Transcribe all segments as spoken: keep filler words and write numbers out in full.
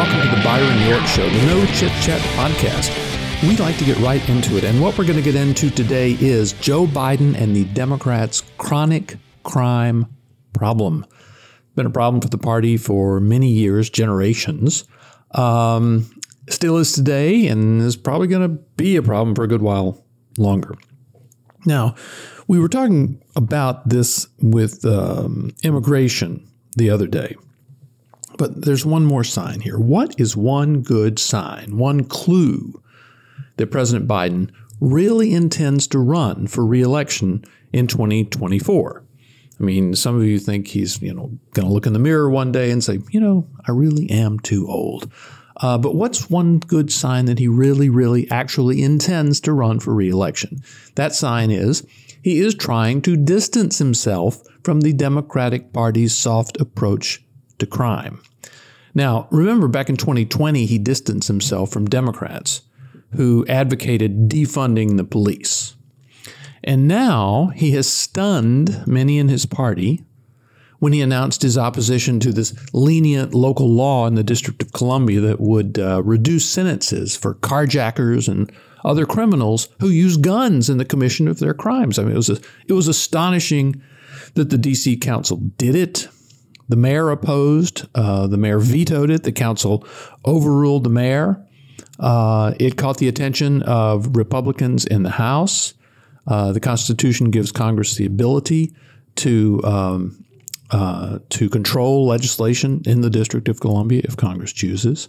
welcome to the Byron York Show, the No Chit Chat podcast. We'd like to get right into it, and what we're going to get into today is Joe Biden and the Democrats' chronic crime problem. Been a problem for the party for many years, generations. Um, still is today, and is probably going to be a problem for a good while longer. Now, we were talking about this with um, immigration the other day. But there's one more sign here. What is one good sign, one clue that President Biden really intends to run for re-election in twenty twenty-four? I mean, some of you think he's, you know, going to look in the mirror one day and say, you know, I really am too old. Uh, but what's one good sign that he really, really actually intends to run for re-election? That sign is he is trying to distance himself from the Democratic Party's soft approach to crime. Now, remember back in twenty twenty, he distanced himself from Democrats who advocated defunding the police. And now he has stunned many in his party when he announced his opposition to this lenient local law in the District of Columbia that would uh, reduce sentences for carjackers and other criminals who use guns in the commission of their crimes. I mean, it was a, it was astonishing that the D C Council did it. The mayor opposed. Uh, the mayor vetoed it. The council overruled the mayor. Uh, it caught the attention of Republicans in the House. Uh, the Constitution gives Congress the ability to um, uh, to control legislation in the District of Columbia if Congress chooses.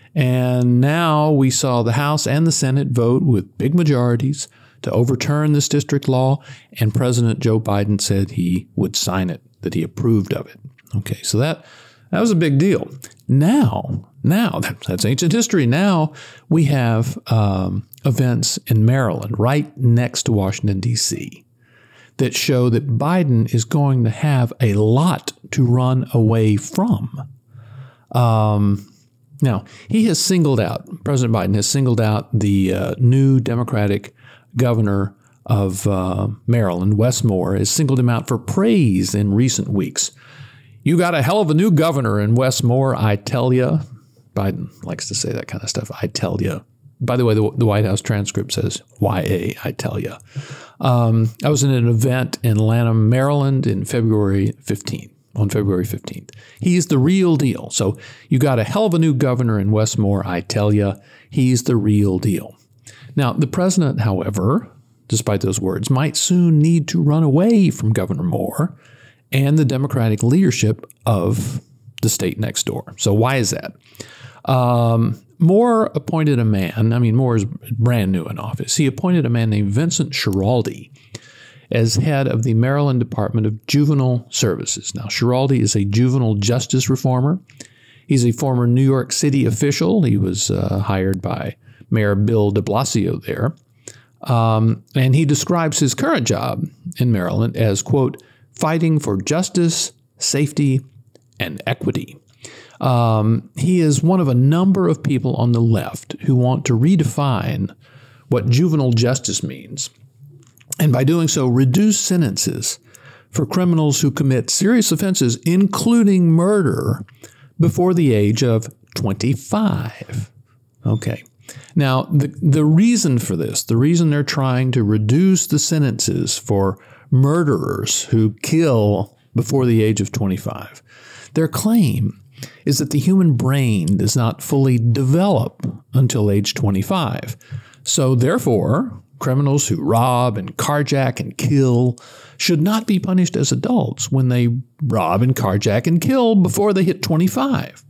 And now we saw the House and the Senate vote with big majorities to overturn this district law, and President Joe Biden said he would sign it, that he approved of it. Okay, so that that was a big deal. Now, now that's ancient history. Now we have um, events in Maryland, right next to Washington, D C, that show that Biden is going to have a lot to run away from. Um, now, he has singled out, President Biden has singled out the uh, new Democratic governor of uh, Maryland, Wes Moore, has singled him out for praise in recent weeks. You got a hell of a new governor in Wes Moore, I tell ya. Biden likes to say that kind of stuff, I tell ya. By the way, the, the White House transcript says Y A, I tell ya. Um, I was in an event in Lanham, Maryland in February fifteenth, on February fifteenth. He's the real deal. So you got a hell of a new governor in Wes Moore, I tell ya. He's the real deal. Now, the president, however, despite those words, might soon need to run away from Governor Moore and the Democratic leadership of the state next door. So why is that? Um, Moore appointed a man, I mean, Moore is brand new in office. He appointed a man named Vincent Schiraldi as head of the Maryland Department of Juvenile Services. Now, Schiraldi is a juvenile justice reformer. He's a former New York City official. He was uh, hired by Mayor Bill de Blasio there. Um, and he describes his current job in Maryland as, quote, fighting for justice, safety, and equity. Um, he is one of a number of people on the left who want to redefine what juvenile justice means, and by doing so, reduce sentences for criminals who commit serious offenses, including murder, before the age of twenty-five. Okay. Now, the, the reason for this, the reason they're trying to reduce the sentences for murderers who kill before the age of twenty-five, their claim is that the human brain does not fully develop until age twenty-five. So therefore, criminals who rob and carjack and kill should not be punished as adults when they rob and carjack and kill before they hit twenty-five.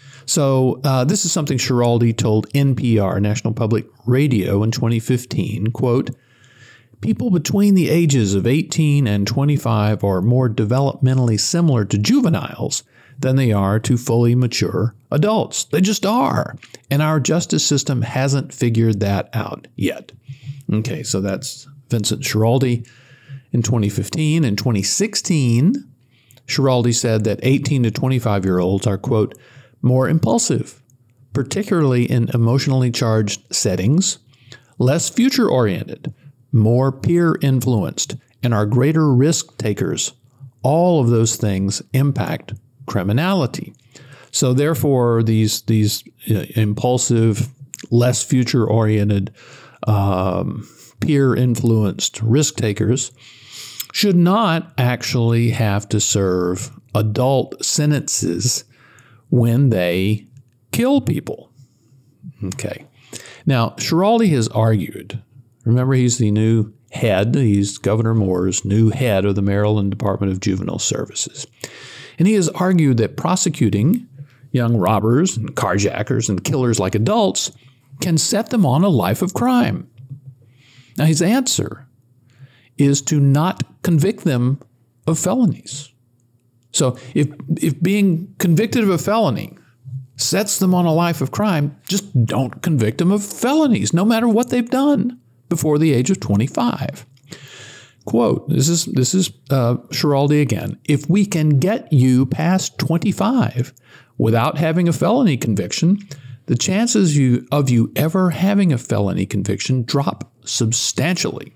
So uh, this is something Schiraldi told N P R, National Public Radio, in twenty fifteen, quote, people between the ages of eighteen and twenty-five are more developmentally similar to juveniles than they are to fully mature adults. They just are. And our justice system hasn't figured that out yet. Okay, so that's Vincent Schiraldi in twenty fifteen. In twenty sixteen, Schiraldi said that eighteen to twenty-five-year-olds are, quote, more impulsive, particularly in emotionally charged settings, less future-oriented, more peer-influenced, and are greater risk takers. All of those things impact criminality. So therefore, these these impulsive, less future-oriented, um, peer-influenced risk takers should not actually have to serve adult sentences when they kill people. Okay. Now, Schiraldi has argued, remember he's the new head, he's Governor Moore's new head of the Maryland Department of Juvenile Services. And he has argued that prosecuting young robbers and carjackers and killers like adults can set them on a life of crime. Now, his answer is to not convict them of felonies. So if if being convicted of a felony sets them on a life of crime, just don't convict them of felonies, no matter what they've done before the age of twenty-five. Quote, this is this is uh, Schiraldi again. If we can get you past twenty-five without having a felony conviction, the chances you, of you ever having a felony conviction drop substantially.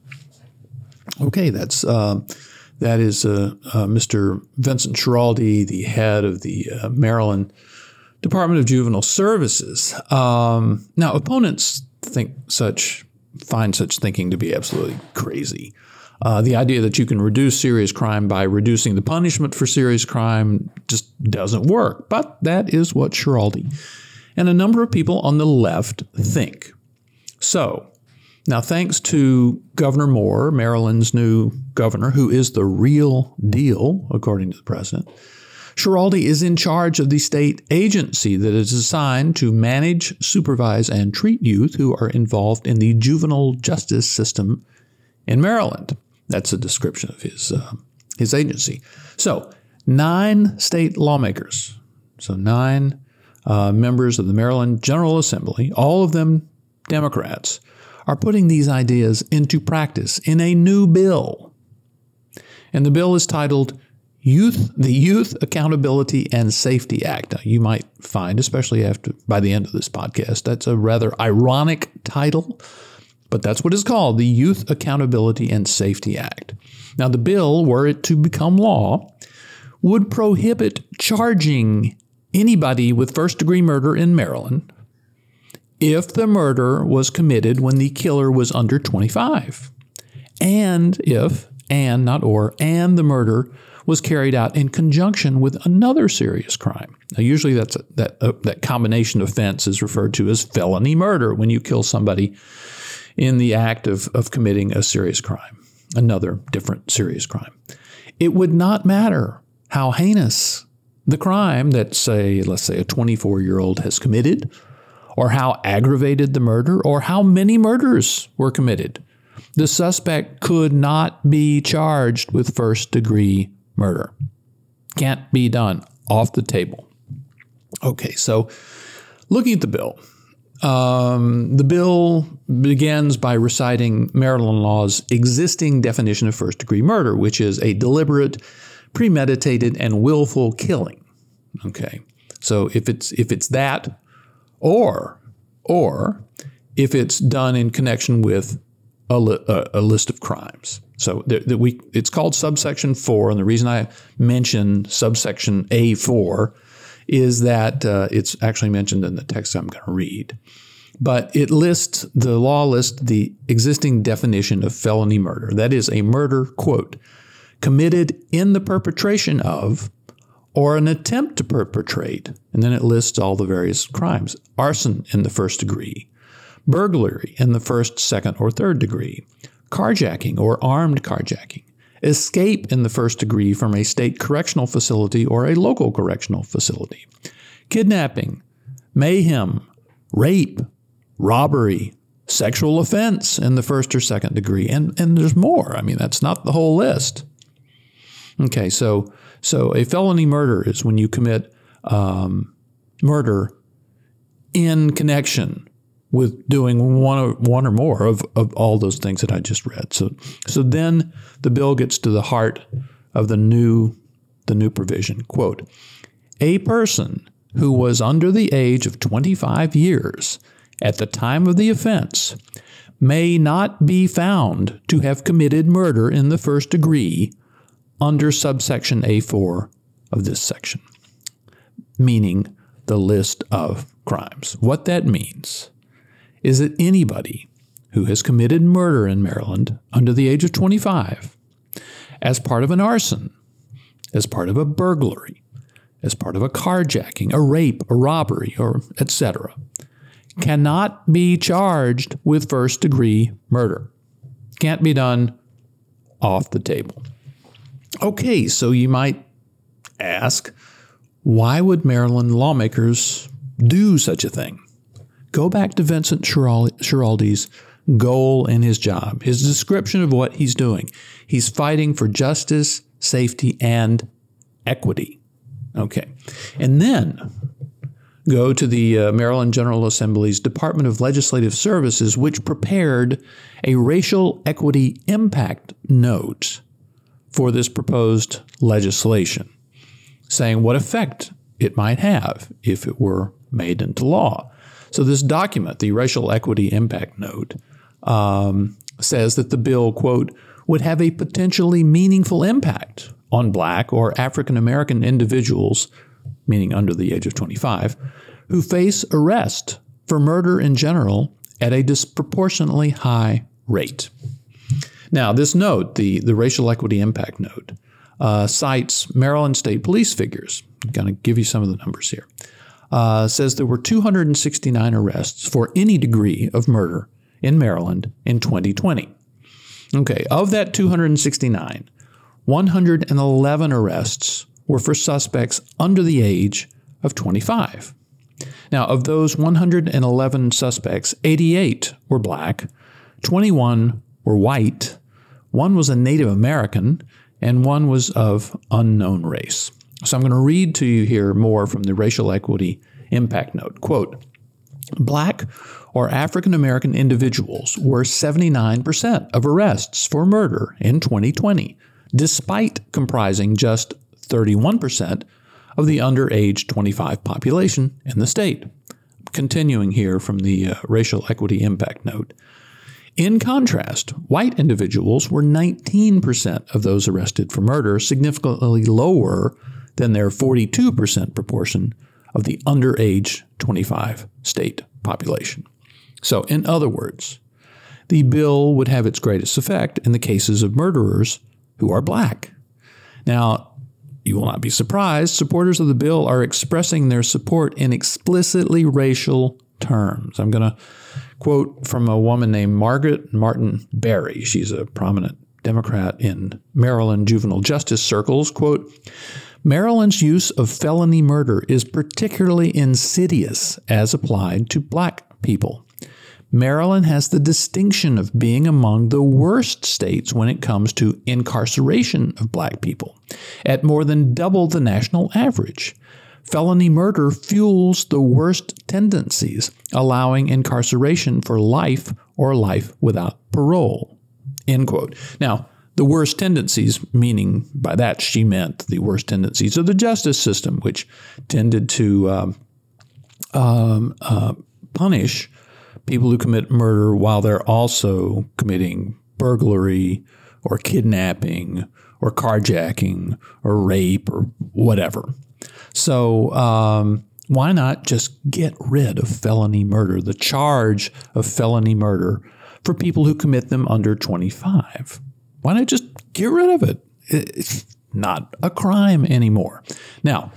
Okay, that's uh, that is uh, uh, Mister Vincent Schiraldi, the head of the uh, Maryland Department of Juvenile Services. Um, now, opponents think such find such thinking to be absolutely crazy. Uh, the idea that you can reduce serious crime by reducing the punishment for serious crime just doesn't work. But that is what Schiraldi and a number of people on the left think. So, now thanks to Governor Moore, Maryland's new governor, who is the real deal, according to the president, Schiraldi is in charge of the state agency that is assigned to manage, supervise, and treat youth who are involved in the juvenile justice system in Maryland. That's a description of his uh, his agency. So, nine state lawmakers, so nine uh, members of the Maryland General Assembly, all of them Democrats, are putting these ideas into practice in a new bill. And the bill is titled Youth, the Youth Accountability and Safety Act. Now, you might find, especially after by the end of this podcast, that's a rather ironic title, but that's what it's called, the Youth Accountability and Safety Act. Now, the bill, were it to become law, would prohibit charging anybody with first-degree murder in Maryland if the murder was committed when the killer was under twenty-five, and if, and not or, and the murder was carried out in conjunction with another serious crime. Now, usually that's a, that uh, that combination offense is referred to as felony murder when you kill somebody in the act of, of committing a serious crime, another different serious crime. It would not matter how heinous the crime that, say, let's say a twenty-four-year-old has committed, or how aggravated the murder, or how many murders were committed. The suspect could not be charged with first-degree murder. Can't be done. Off the table. Okay, so looking at the bill, um, the bill begins by reciting Maryland law's existing definition of first-degree murder, which is a deliberate, premeditated, and willful killing. Okay, so if it's if it's that, or or if it's done in connection with a, li- a, a list of crimes. So that we it's called subsection four, and the reason I mention subsection A four is that uh, it's actually mentioned in the text I'm going to read. But it lists, the law lists the existing definition of felony murder. That is a murder, quote, committed in the perpetration of or an attempt to perpetrate, and then it lists all the various crimes. Arson in the first degree, burglary in the first, second, or third degree, carjacking or armed carjacking, escape in the first degree from a state correctional facility or a local correctional facility, kidnapping, mayhem, rape, robbery, sexual offense in the first or second degree, and, and there's more. I mean, that's not the whole list. Okay, so so a felony murder is when you commit um, murder in connection with doing one or, one or more of, of all those things that I just read. So so then the bill gets to the heart of the new the new provision. Quote, a person who was under the age of twenty-five years at the time of the offense may not be found to have committed murder in the first degree under subsection A four of this section. meaning the list of crimes. What that means is that anybody who has committed murder in Maryland under the age of twenty-five, as part of an arson, as part of a burglary, as part of a carjacking, a rape, a robbery, or et cetera, cannot be charged with first-degree murder. Can't be done. Off the table. Okay, so you might ask, why would Maryland lawmakers do such a thing? Go back to Vincent Schiraldi's goal in his job, his description of what he's doing. He's fighting for justice, safety, and equity. Okay, and then go to the uh, Maryland General Assembly's Department of Legislative Services, which prepared a racial equity impact note for this proposed legislation, saying what effect it might have if it were made into law. So this document, the Racial Equity Impact Note, um, says that the bill, quote, would have a potentially meaningful impact on Black or African American individuals, meaning under the age of twenty-five, who face arrest for murder in general at a disproportionately high rate. Now, this note, the, the Racial Equity Impact Note, uh, cites Maryland State Police figures. I'm going to give you some of the numbers here. Uh, says there were two hundred sixty-nine arrests for any degree of murder in Maryland in twenty twenty. Okay, of that two hundred sixty-nine, one hundred eleven arrests were for suspects under the age of twenty-five. Now, of those one hundred eleven suspects, eighty-eight were Black, twenty-one were white, one was a Native American, and one was of unknown race. So I'm going to read to you here more from the Racial Equity Impact Note. Quote, Black or African American individuals were seventy-nine percent of arrests for murder in twenty twenty, despite comprising just thirty-one percent of the under age twenty-five population in the state. Continuing here from the uh, Racial Equity Impact Note. In contrast, white individuals were nineteen percent of those arrested for murder, significantly lower than their forty-two percent proportion of the under age twenty-five state population. So, in other words, the bill would have its greatest effect in the cases of murderers who are Black. Now, you will not be surprised, supporters of the bill are expressing their support in explicitly racial terms. I'm going to quote from a woman named Margaret Martin Berry. She's a prominent Democrat in Maryland juvenile justice circles. Quote, Maryland's use of felony murder is particularly insidious as applied to Black people. Maryland has the distinction of being among the worst states when it comes to incarceration of Black people, at more than double the national average. Felony murder fuels the worst tendencies, allowing incarceration for life or life without parole. End quote. Now, the worst tendencies, meaning by that she meant the worst tendencies of the justice system, which tended to um, um, uh, punish people who commit murder while they're also committing burglary or kidnapping or carjacking or rape or whatever. So um, why not just get rid of felony murder, the charge of felony murder for people who commit them under twenty-five? Why not just get rid of it? It's not a crime anymore. Now,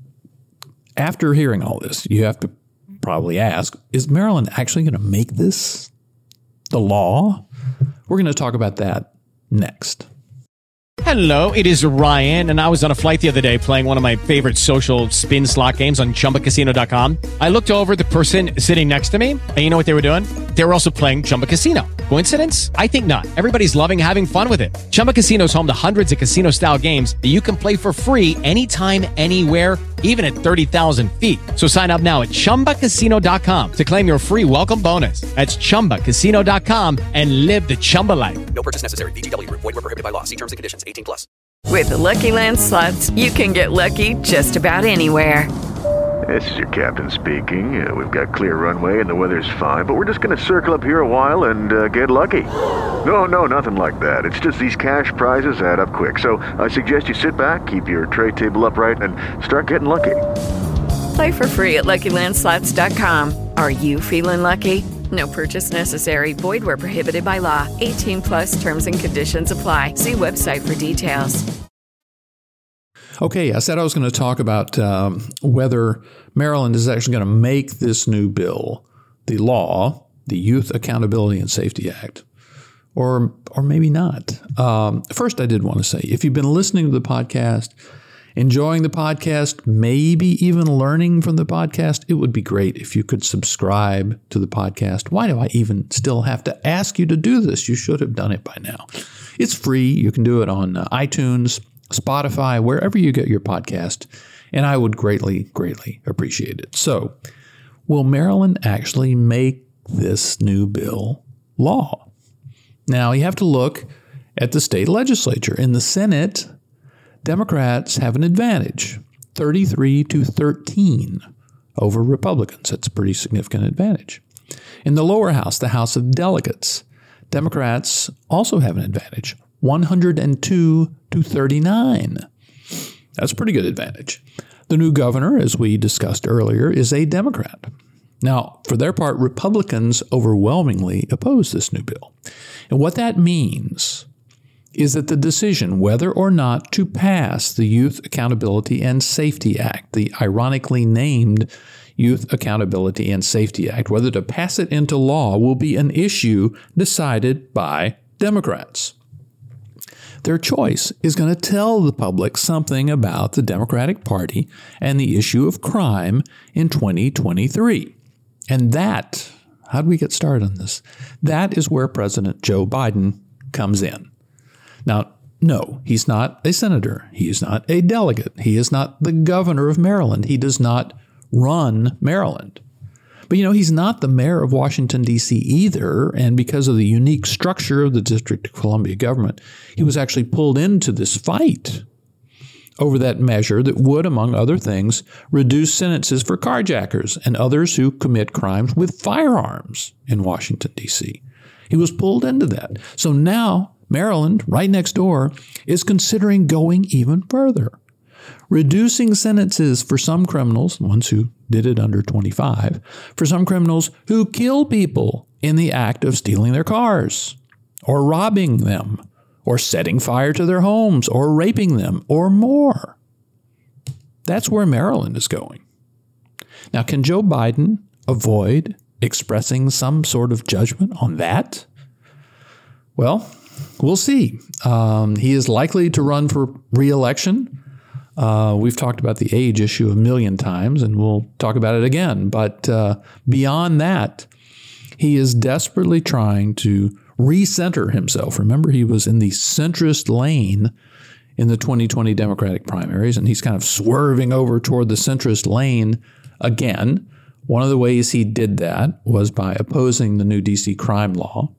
after hearing all this, you have to probably ask, is Maryland actually going to make this the law? We're going to talk about that next. Hello, it is Ryan, and I was on a flight the other day playing one of my favorite social spin slot games on Chumba Casino dot com. I looked over at the person sitting next to me, and you know what they were doing? They were also playing Chumba Casino. Coincidence? I think not. Everybody's loving having fun with it. Chumba Casino is home to hundreds of casino-style games that you can play for free anytime, anywhere, even at thirty thousand feet. So sign up now at Chumba Casino dot com to claim your free welcome bonus. That's Chumba Casino dot com and live the Chumba life. No purchase necessary. V G W. Void where prohibited by law. See terms and conditions. eighteen plus. With the Lucky Land Slots, you can get lucky just about anywhere. This is your captain speaking. Uh, we've got clear runway and the weather's fine, but we're just going to circle up here a while and uh, get lucky. No, no, nothing like that. It's just these cash prizes add up quick. So I suggest you sit back, keep your tray table upright, and start getting lucky. Play for free at Lucky Land Slots dot com. Are you feeling lucky? No purchase necessary. Void where prohibited by law. eighteen plus terms and conditions apply. See website for details. Okay, I said I was going to talk about um, whether Maryland is actually going to make this new bill, the law, the Youth Accountability and Safety Act, or or maybe not. Um, first, I did want to say, if you've been listening to the podcast, enjoying the podcast, maybe even learning from the podcast, it would be great if you could subscribe to the podcast. Why do I even still have to ask you to do this? You should have done it by now. It's free. You can do it on uh, iTunes, Spotify, wherever you get your podcast, and I would greatly, greatly appreciate it. So, will Maryland actually make this new bill law? Now, you have to look at the state legislature. In the Senate, Democrats have an advantage, thirty-three to thirteen over Republicans. That's a pretty significant advantage. In the lower house, the House of Delegates, Democrats also have an advantage, one hundred two to thirty-nine. That's a pretty good advantage. The new governor, as we discussed earlier, is a Democrat. Now, for their part, Republicans overwhelmingly oppose this new bill. And what that means is that the decision whether or not to pass the Youth Accountability and Safety Act, the ironically named Youth Accountability and Safety Act, whether to pass it into law will be an issue decided by Democrats. Their choice is going to tell the public something about the Democratic Party and the issue of crime in twenty twenty-three. And that, how do we get started on this? That is where President Joe Biden comes in. Now, no, he's not a senator. He is not a delegate. He is not the governor of Maryland. He does not run Maryland. But, you know, he's not the mayor of Washington, D C either, and because of the unique structure of the District of Columbia government, he was actually pulled into this fight over that measure that would, among other things, reduce sentences for carjackers and others who commit crimes with firearms in Washington, D C. He was pulled into that. So now Maryland, right next door, is considering going even further, reducing sentences for some criminals, ones who did it under twenty-five, for some criminals who kill people in the act of stealing their cars, or robbing them, or setting fire to their homes, or raping them, or more. That's where Maryland is going. Now, can Joe Biden avoid expressing some sort of judgment on that? Well, we'll see. Um, he is likely to run for re-election. Uh, we've talked about the age issue a million times, and we'll talk about it again. But uh, beyond that, he is desperately trying to recenter himself. Remember, he was in the centrist lane in the twenty twenty Democratic primaries, and he's kind of swerving over toward the centrist lane again. One of the ways he did that was by opposing the new D C crime law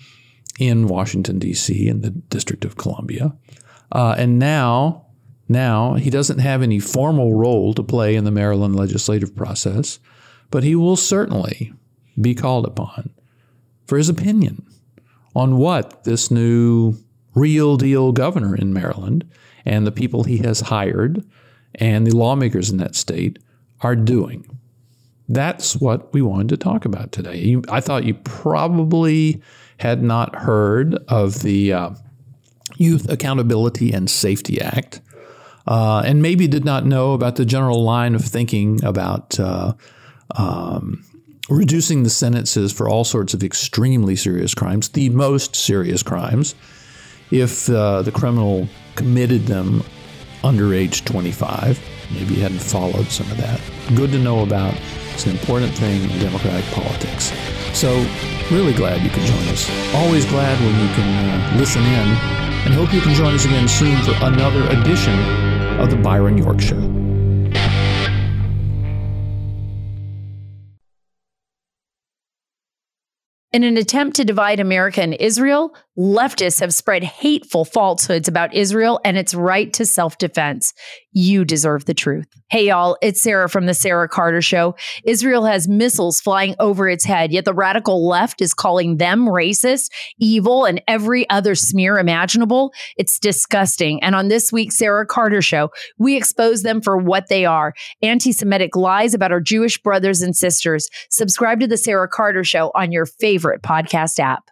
in Washington, D C, in the District of Columbia. Uh, and now, now he doesn't have any formal role to play in the Maryland legislative process, but he will certainly be called upon for his opinion on what this new real deal governor in Maryland and the people he has hired and the lawmakers in that state are doing. That's what we wanted to talk about today. You, I thought you probably had not heard of the uh, Youth Accountability and Safety Act, uh, and maybe did not know about the general line of thinking about uh, um, reducing the sentences for all sorts of extremely serious crimes, the most serious crimes, if uh, the criminal committed them under age twenty-five. Maybe you hadn't followed some of that. Good to know about. It's an important thing in democratic politics. So really glad you could join us. Always glad when you can uh, listen in, and hope you can join us again soon for another edition of the Byron York Show. In an attempt to divide America and Israel, Leftists have spread hateful falsehoods about Israel and its right to self-defense. You deserve the truth. Hey, y'all, it's Sarah from The Sarah Carter Show. Israel has missiles flying over its head, yet the radical left is calling them racist, evil, and every other smear imaginable. It's disgusting. And on this week's Sarah Carter Show, we expose them for what they are: anti-Semitic lies about our Jewish brothers and sisters. Subscribe to The Sarah Carter Show on your favorite podcast app.